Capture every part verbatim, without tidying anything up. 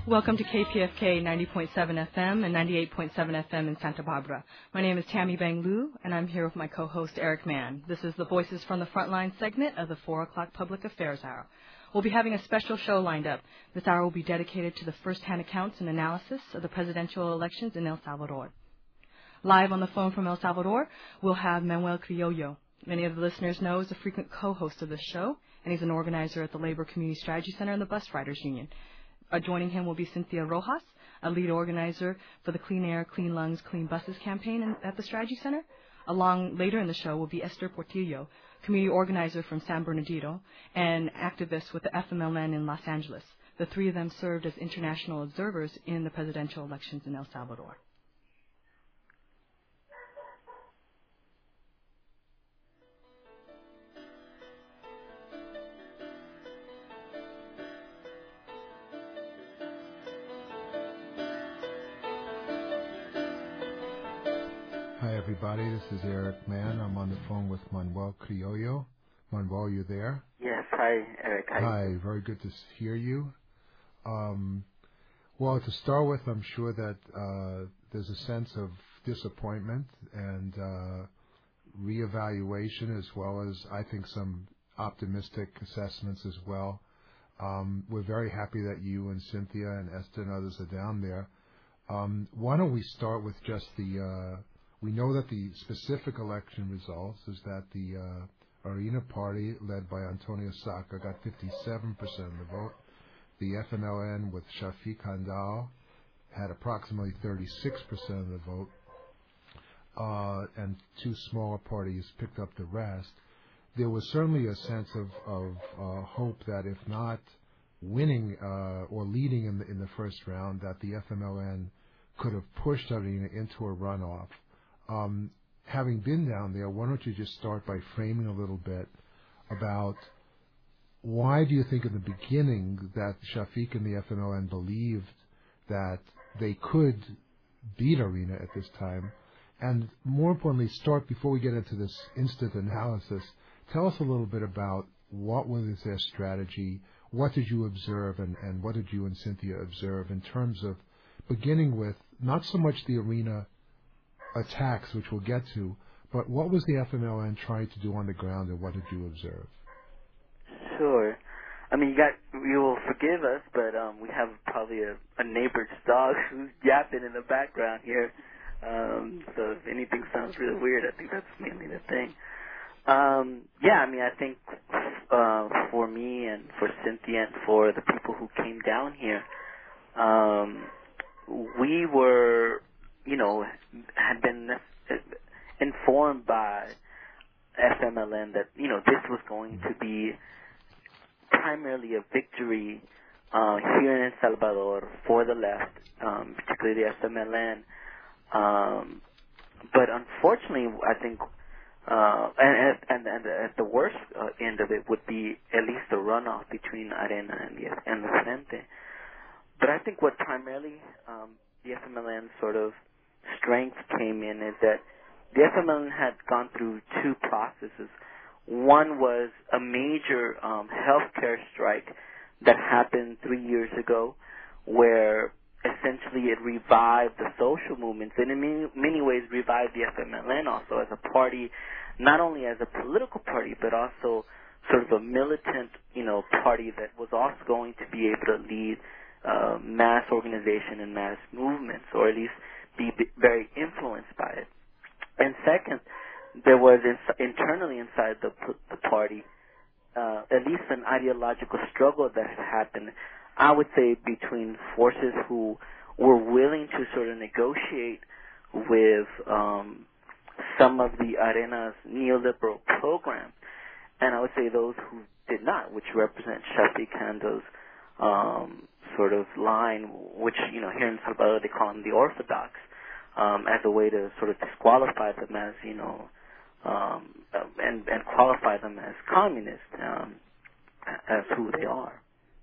Welcome to K P F K ninety point seven F M and ninety-eight point seven F M in Santa Barbara. My name is Tammy Bang Liu, and I'm here with my co-host Eric Mann. This is the Voices from the Frontline segment of the four o'clock Public Affairs Hour. We'll be having a special show lined up. This hour will be dedicated to the first-hand accounts and analysis of the presidential elections in El Salvador. Live on the phone from El Salvador, we'll have Manuel Criollo. Many of the listeners know is a frequent co-host of this show, and he's an organizer at the Labor Community Strategy Center and the Bus Riders Union. Uh, joining him will be Cynthia Rojas, a lead organizer for the Clean Air, Clean Lungs, Clean Buses campaign in, at the Strategy Center. Along later in the show will be Esther Portillo, community organizer from San Bernardino and activist with the F M L N in Los Angeles. The three of them served as international observers in the presidential elections in El Salvador. Hi, everybody. This is Eric Mann. I'm on the phone with Manuel Criollo. Manuel, you there? Yes. Hi, Eric. Hi. Hi. Very good to hear you. Um, well, to start with, I'm sure that uh, there's a sense of disappointment and uh, reevaluation, as well as, I think, some optimistic assessments as well. Um, we're very happy that you and Cynthia and Esther and others are down there. Um, why don't we start with just the... Uh, We know that the specific election results is that the uh, Arena Party, led by Antonio Saca, got fifty-seven percent of the vote. The F M L N with Shafiq Handal had approximately thirty-six percent of the vote, uh, and two smaller parties picked up the rest. There was certainly a sense of, of uh, hope that if not winning uh, or leading in the, in the first round, that the F M L N could have pushed Arena into a runoff. Um, having been down there, why don't you just start by framing a little bit about why do you think in the beginning that Shafiq and the F M L N believed that they could beat Arena at this time? And more importantly, start before we get into this instant analysis, tell us a little bit about what was their strategy, what did you observe, and, and what did you and Cynthia observe in terms of beginning with not so much the Arena attacks, which we'll get to, but what was the F M L N trying to do on the ground, and what did you observe? Sure. I mean, you got you will forgive us, but um, we have probably a, a neighbor's dog who's yapping in the background here. Um, so if anything sounds really weird, I think that's mainly the thing. Um, yeah, I mean, I think uh, for me and for Cynthia and for the people who came down here, um, we were, you know, had been informed by F M L N that, you know, this was going to be primarily a victory uh, here in El Salvador for the left, um, particularly the F M L N. Um, but unfortunately, I think, uh, and, and, and at the worst uh, end of it would be at least a runoff between Arena and the, and the Frente. But I think what primarily um, the F M L N sort of strength came in is that the F M L N had gone through two processes. One was a major um, healthcare strike that happened three years ago, where essentially it revived the social movements and in many, many ways revived the F M L N also as a party, not only as a political party, but also sort of a militant, you know, party that was also going to be able to lead uh, mass organization and mass movements, or at least be very influenced by it. And second, there was in, internally inside the, the party uh, at least an ideological struggle that had happened, I would say, between forces who were willing to sort of negotiate with um, some of the Arena's neoliberal program, and I would say those who did not, which represent Shafiq Handal's um, sort of line, which, you know, here in Salvador they call them the Orthodox, um, as a way to sort of disqualify them as, you know, um, and, and qualify them as communist, um, as who they are.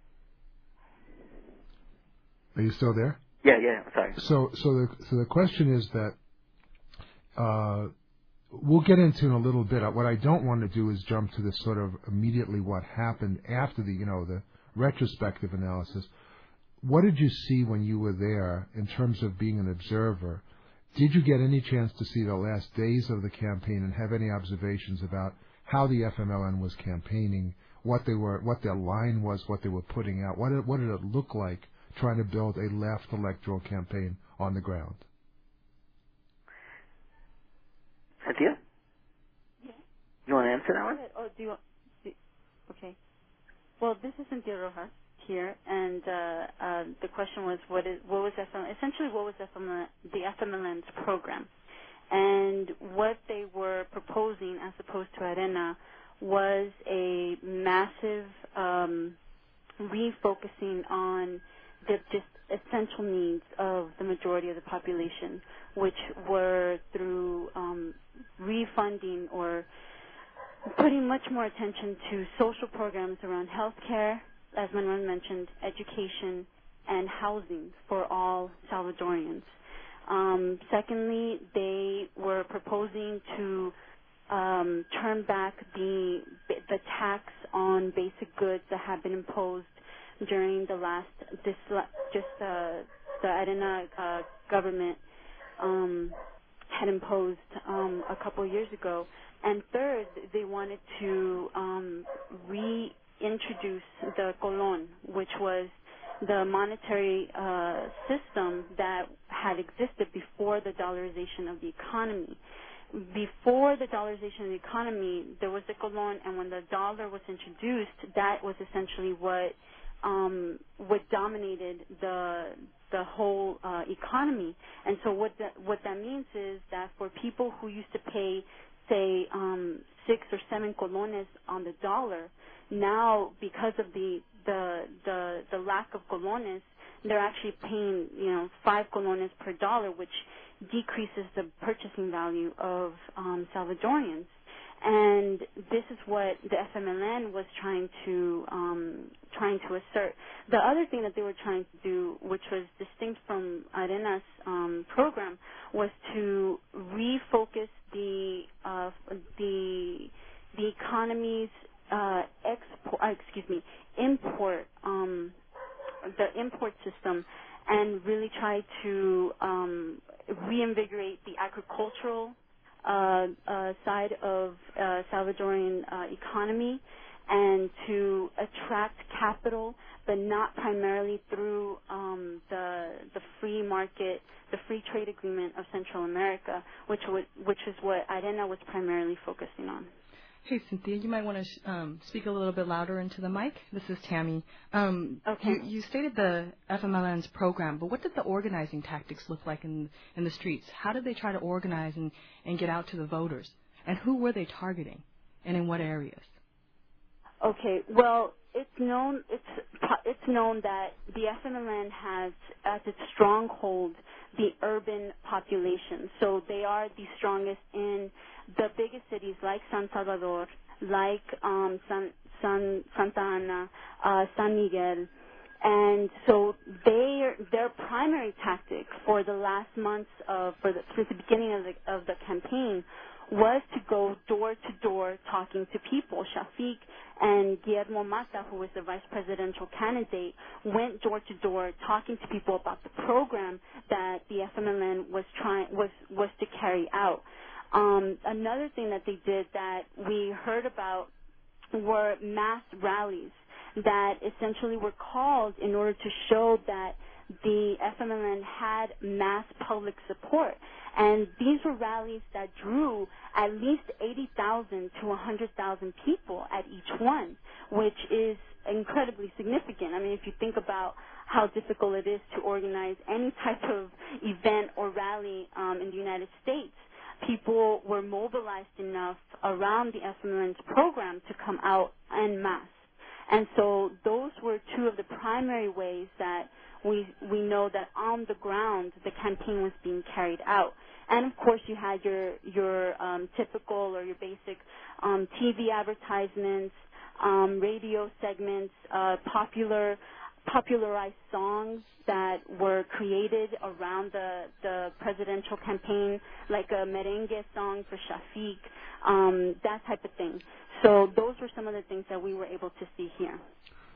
Are you still there? Yeah, yeah, sorry. So, so the so the question is that uh, we'll get into in a little bit. What I don't want to do is jump to this sort of immediately what happened after the, you know, the retrospective analysis. what did you see when you were there in terms of being an observer? Did you get any chance to see the last days of the campaign and have any observations about how the F M L N was campaigning, what they were, what their line was, what they were putting out? What did, what did it look like trying to build a left electoral campaign on the ground? Cynthia? Yeah. You want to answer that one? Oh, do you want, do, okay. Well, this is Cynthia Rojas here, and uh, uh, the question was, what is what was F M L N? Essentially, what was F M L N, the F M L N's program? And what they were proposing, as opposed to Arena, was a massive um, refocusing on the just essential needs of the majority of the population, which were through um, refunding or putting much more attention to social programs around health care, as Manuel mentioned, education, and housing for all Salvadorians. Um, secondly, they were proposing to um, turn back the the tax on basic goods that had been imposed during the last this just uh, the Arena uh, government um, had imposed um, a couple of years ago. And third, they wanted to um, reintroduce the colon, which was the monetary uh, system that had existed before the dollarization of the economy. Before the dollarization of the economy, there was the colon, and when the dollar was introduced, that was essentially what um, what dominated the the whole uh, economy. And so what that what that means is that for people who used to pay, say, um, six or seven colones on the dollar, now because of the the the, the lack of colones, they're actually paying, you know, five colones per dollar, which decreases the purchasing value of um, Salvadorians. And this is what the F M L N was trying to um, trying to assert. The other thing that they were trying to do, which was distinct from Arena's um, program, was to refocus the uh, the the economy's uh, export, uh, excuse me, import um, the import system, and really try to um, reinvigorate the agricultural Uh, uh, side of uh, Salvadorian uh, economy, and to attract capital, but not primarily through um, the the free market, the free trade agreement of Central America, which would, which is what Arena was primarily focusing on. Hey, Cynthia, you might want to sh- um, speak a little bit louder into the mic. This is Tammy. Um, okay. You, you stated the F M L N's program, but what did the organizing tactics look like in in the streets? How did they try to organize and, and get out to the voters? And who were they targeting, and in what areas? Okay. Well, it's known it's it's known that the F M L N has as its stronghold the urban population. So they are the strongest in the biggest cities like San Salvador, like um, San, San Santa Ana, uh, San Miguel, and so their their primary tactic for the last months of for the, since the beginning of the of the campaign was to go door to door talking to people. Shafiq and Guillermo Mata, who was the vice presidential candidate, went door to door talking to people about the program that the F M L N was trying was was to carry out. Um, another thing that they did that we heard about were mass rallies that essentially were called in order to show that the F M L N had mass public support. And these were rallies that drew at least eighty thousand to one hundred thousand people at each one, which is incredibly significant. I mean, if you think about how difficult it is to organize any type of event or rally um, in the United States, people were mobilized enough around the F M L N's program to come out en masse. And so those were two of the primary ways that we we know that on the ground the campaign was being carried out. And of course you had your your um, typical or your basic um, T V advertisements, um, radio segments, uh, popular popularized songs that were created around the, the presidential campaign, like a merengue song for Shafiq, um, that type of thing. So those were some of the things that we were able to see here.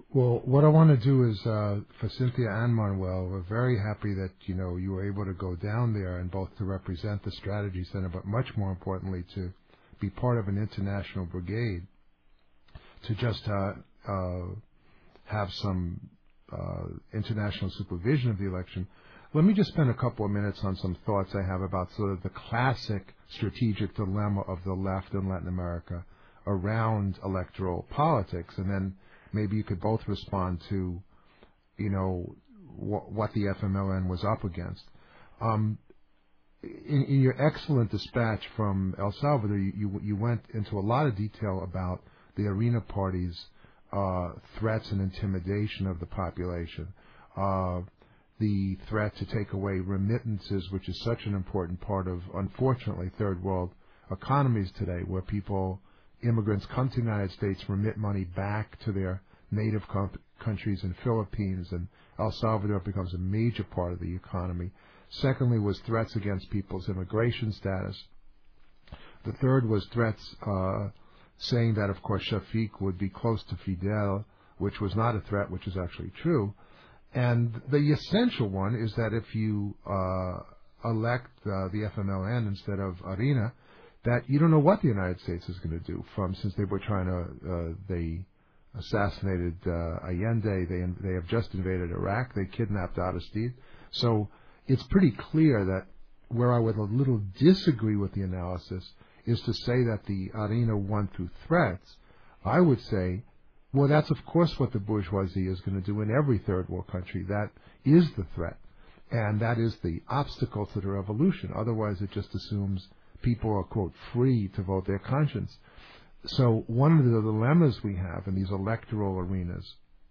Well, what I want to do is, uh, for Cynthia and Manuel, we're very happy that, you know, you were able to go down there and both to represent the Strategy Center, but much more importantly, to be part of an international brigade, to just uh, uh, have some uh, international supervision of the election. Let me just spend a couple of minutes on some thoughts I have about sort of the classic strategic dilemma of the left in Latin America around electoral politics, and then maybe you could both respond to, you know, wh- what the F M L N was up against. Um, in, in your excellent dispatch from El Salvador, you, you, you went into a lot of detail about the Arena Party's uh, threats and intimidation of the population, uh, the threat to take away remittances, which is such an important part of, unfortunately, third world economies today, where people immigrants come to the United States, remit money back to their native com- countries in Philippines, and El Salvador becomes a major part of the economy. Secondly was threats against people's immigration status. The third was threats uh, saying that, of course, Shafiq would be close to Fidel, which was not a threat, which is actually true. And the essential one is that if you uh, elect uh, the F M L N instead of Arena, that you don't know what the United States is going to do. From since they were trying to, uh, they assassinated uh, Allende, they they have just invaded Iraq, they kidnapped Aristide. So it's pretty clear that where I would a little disagree with the analysis is to say that the Arena won through threats. I would say, well, that's of course what the bourgeoisie is going to do in every third world country. That is the threat, and that is the obstacle to the revolution. Otherwise, it just assumes people are, quote, free to vote their conscience. So one of the dilemmas we have in these electoral arenas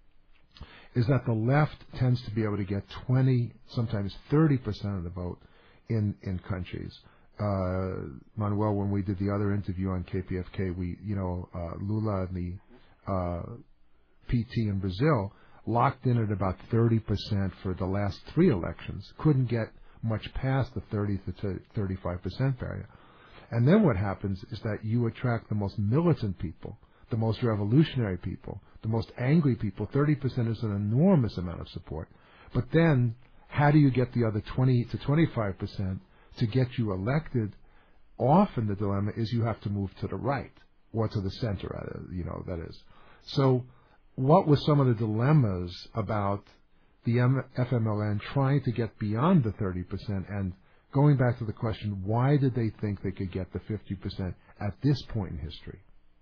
is that the left tends to be able to get twenty, sometimes thirty percent of the vote in, in countries. Uh, Manuel, when we did the other interview on K P F K, we, you know, uh, Lula and the uh, P T in Brazil locked in at about thirty percent for the last three elections. Couldn't get much past the thirty to thirty-five percent barrier. And then what happens is that you attract the most militant people, the most revolutionary people, the most angry people. thirty percent is an enormous amount of support. But then how do you get the other twenty to twenty-five percent to get you elected? Often the dilemma is you have to move to the right or to the center, you know, that is. So what were some of the dilemmas about the F M L N trying to get beyond the thirty percent, and going back to the question, why did they think they could get the fifty percent at this point in history?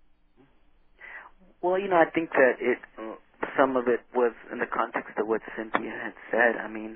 Well, you know, I think that it, some of it was in the context of what Cynthia had said. I mean,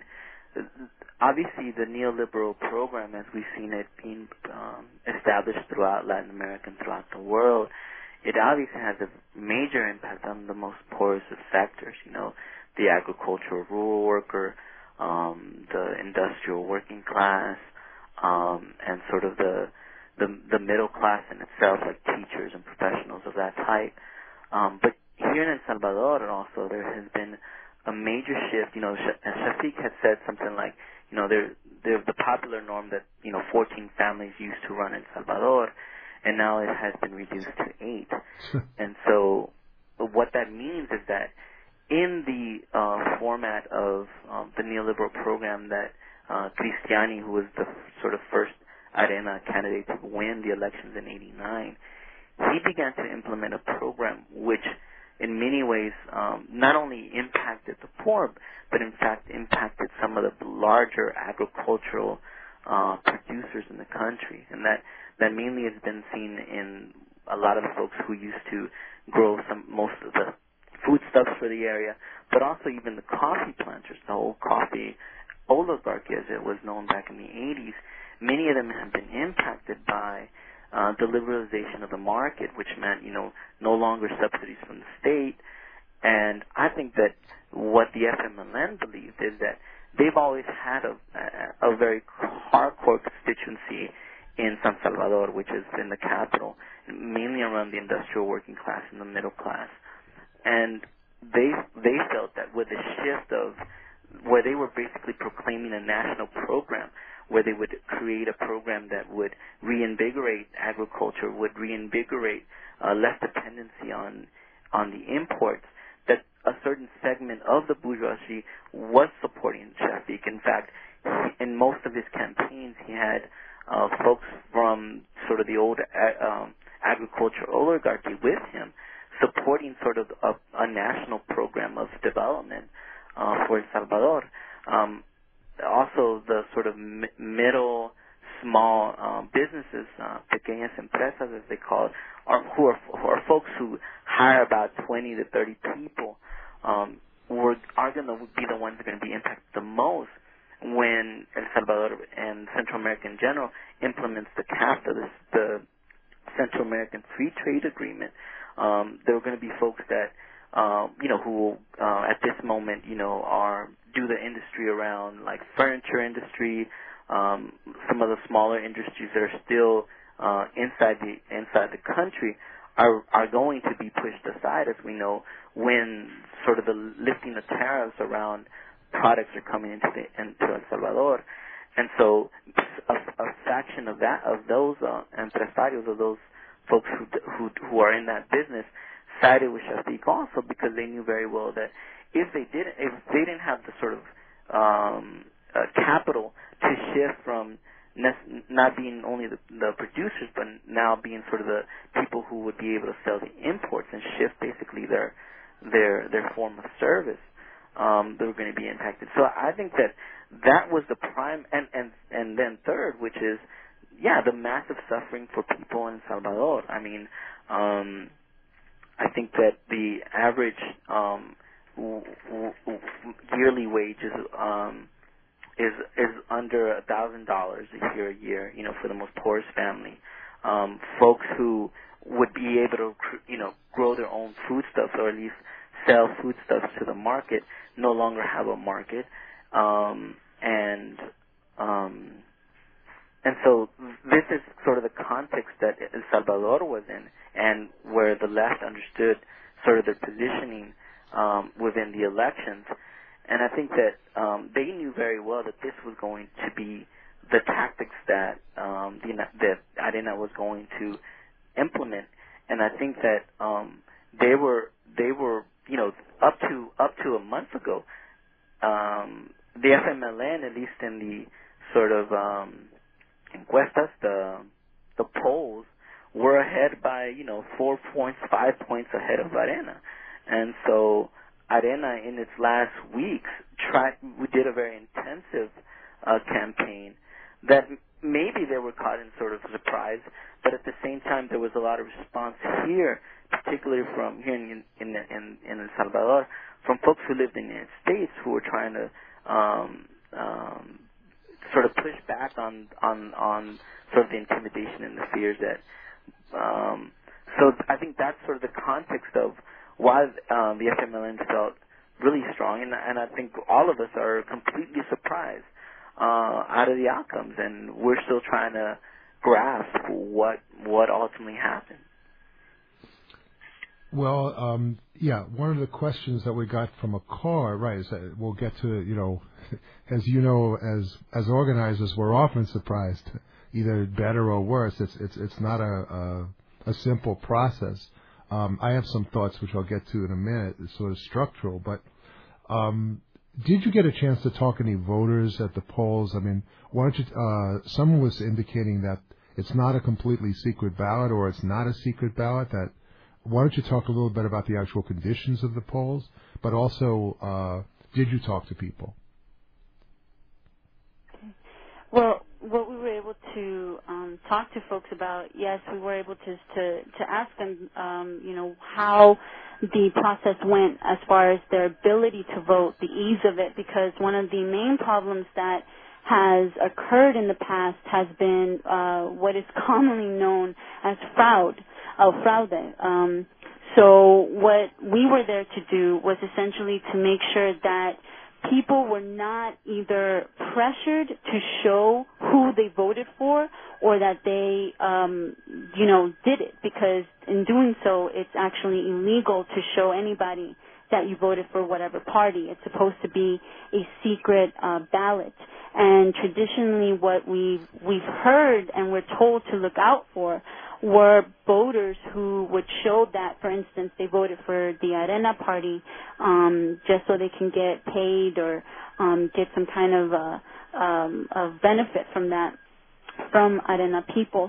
obviously the neoliberal program, as we've seen it being um, established throughout Latin America and throughout the world, it obviously has a major impact on the most poorest of sectors, you know, the agricultural rural worker, um, the industrial working class, um, and sort of the, the the middle class in itself, like teachers and professionals of that type. Um, but here in El Salvador also there has been a major shift. You know, Shafiq had said something like, you know, there there's the popular norm that, you know, fourteen families used to run El Salvador, and now it has been reduced to eight. And so what that means is that in the uh, format of um, the neoliberal program that uh, Cristiani, who was the f- sort of first Arena candidate to win the elections in eighty-nine, he began to implement a program which in many ways um, not only impacted the poor, but in fact impacted some of the larger agricultural uh, producers in the country. And that, that mainly has been seen in a lot of the folks who used to grow some most of the foodstuffs for the area, but also even the coffee planters, the whole coffee oligarchy as it was known back in the eighties. Many of them have been impacted by uh, the liberalization of the market, which meant, you know, no longer subsidies from the state. And I think that what the F M L N believed is that they've always had a, a, a very hardcore constituency in San Salvador, which is in the capital, mainly around the industrial working class and the middle class. And they they felt that with the shift of where they were basically proclaiming a national program, where they would create a program that would reinvigorate agriculture, would reinvigorate uh, less dependency on on the imports, that a certain segment of the bourgeoisie was supporting Shafiq. In fact, he, in most of his campaigns, he had uh, folks from sort of the old uh, um, agricultural oligarchy with him, supporting sort of a, a national program of development uh, for El Salvador. Um, also, the sort of mi- middle, small um, businesses, uh, pequeñas empresas as they call it, are, who, are, who are folks who hire about twenty to thirty people, um, were, are going to be the ones that are going to be impacted the most when El Salvador and Central America in general implements the CAFTA, the, the Central American Free Trade Agreement. Um, there are going to be folks that, uh, you know, who uh, at this moment, you know, are do the industry around like furniture industry, um, some of the smaller industries that are still uh, inside the inside the country are are going to be pushed aside, as we know, when sort of the lifting of tariffs around products are coming into the into El Salvador. And so a, a faction of that, of those uh, empresarios, of those folks who, who who are in that business, sided with Shafiq also because they knew very well that if they didn't, if they didn't have the sort of um, uh, capital to shift from ne- not being only the, the producers, but now being sort of the people who would be able to sell the imports and shift basically their their their form of service, um, they were going to be impacted. So I think that that was the prime, and, and, and then third, which is, yeah, the massive suffering for people in Salvador. I mean, um, I think that the average um, w- w- yearly wage is, um, is is under a thousand dollars a year a year, you know, for the most poorest family. Um, folks who would be able to, you know, grow their own foodstuffs or at least sell foodstuffs to the market no longer have a market. Um, and um, and so this is sort of the context that El Salvador was in, and where the left understood sort of their positioning um, within the elections. And I think that um, they knew very well that this was going to be the tactics that um, the, that Arena was going to implement. And I think that um, they were they were you know up to up to a month ago. Um, the F M L N, at least in the sort of um, encuestas, the the polls were ahead by you know four points, five points ahead of Arena, and so Arena in its last weeks tried. We did a very intensive uh, campaign that maybe they were caught in sort of surprise, but at the same time there was a lot of response here, particularly from here in in in, in El Salvador, from folks who lived in the United States who were trying to um, um, sort of push back on, on on sort of the intimidation and the fears that. Um, so I think that's sort of the context of why um, the F M L N felt really strong, and, and I think all of us are completely surprised uh, out of the outcomes, and we're still trying to grasp what what ultimately happened. Well, um, yeah, one of the questions that we got from a caller, right, is that we'll get to, you know, as you know, as as organizers, we're often surprised, either better or worse. It's it's it's not a a, a simple process. Um, I have some thoughts which I'll get to in a minute. It's sort of structural, but um, did you get a chance to talk to any voters at the polls? I mean, why don't you? Uh, someone was indicating that it's not a completely secret ballot, or it's not a secret ballot. That why don't you talk a little bit about the actual conditions of the polls, but also uh, did you talk to people? Well, what we were able to um, talk to folks about, yes, we were able to to, to ask them, um, you know, how the process went as far as their ability to vote, the ease of it, because one of the main problems that has occurred in the past has been uh, what is commonly known as fraud, uh, fraude. Um, so what we were there to do was essentially to make sure that people were not either pressured to show who they voted for or that they, um, you know, did it, because in doing so, it's actually illegal to show anybody that you voted for whatever party. It's supposed to be a secret uh, ballot. And traditionally what we've, we've heard and we're told to look out for were voters who would show that, for instance, they voted for the Arena party um, just so they can get paid or um, get some kind of, uh, um, of benefit from that, from Arena peoples.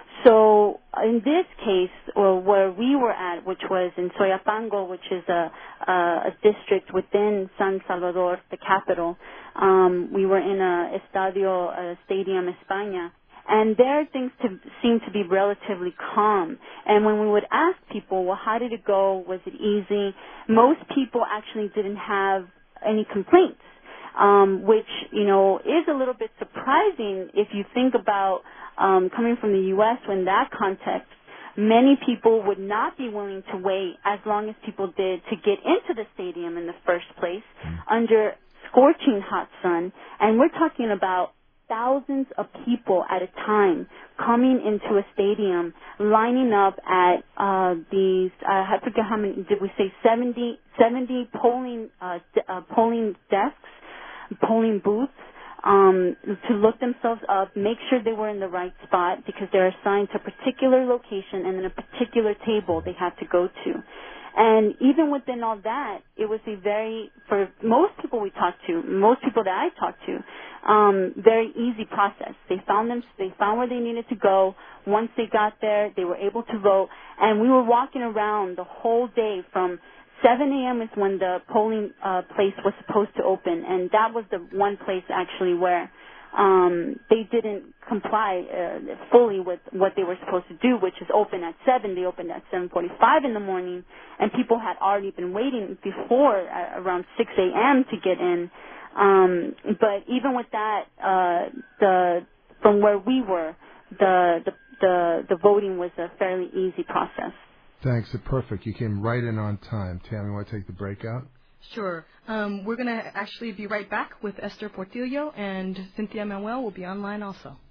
So in this case, or where we were at, which was in Soyapango, which is a, a, a district within San Salvador, the capital, um, we were in a Estadio a Stadium España, and there things to, seemed to be relatively calm. And when we would ask people, well, how did it go? Was it easy? Most people actually didn't have any complaints. Um, which, you know, is a little bit surprising if you think about um, coming from the U S So in that context, many people would not be willing to wait as long as people did to get into the stadium in the first place under scorching hot sun. And we're talking about thousands of people at a time coming into a stadium, lining up at uh, these, uh, I forget how many, did we say seventy, seventy polling, uh, d- uh, polling desks, polling booths, um, to look themselves up, make sure they were in the right spot because they're assigned to a particular location and then a particular table they had to go to. And even within all that, it was a very, for most people we talked to, most people that I talked to, um, very easy process. They found them, they found where they needed to go. Once they got there, they were able to vote. And we were walking around the whole day from seven a.m. is when the polling uh, place was supposed to open, and that was the one place actually where um, they didn't comply uh, fully with what they were supposed to do, which is open at seven. They opened at seven forty-five in the morning, and people had already been waiting before uh, around six a.m. to get in. Um, but even with that, uh, the from where we were, the, the the the voting was a fairly easy process. Thanks. Perfect. You came right in on time. Tammy, want to take the break out? Sure. Um, we're going to actually be right back with Esther Portillo, and Cynthia Manuel will be online also.